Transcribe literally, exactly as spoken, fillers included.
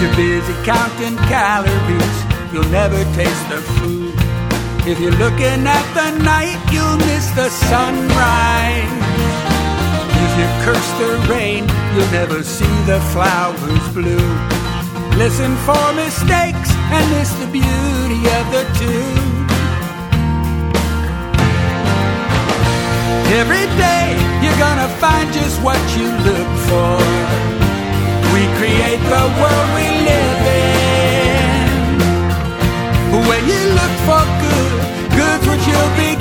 you're busy counting calories, you'll never taste the food. If you're looking at the night, you'll miss the sunrise. If you curse the rain, you'll never see the flowers bloom. Listen for mistakes and miss the beauty of the tune. Every day you're gonna find just what you look for. We create the world we live in. When you look for good, good's what you'll be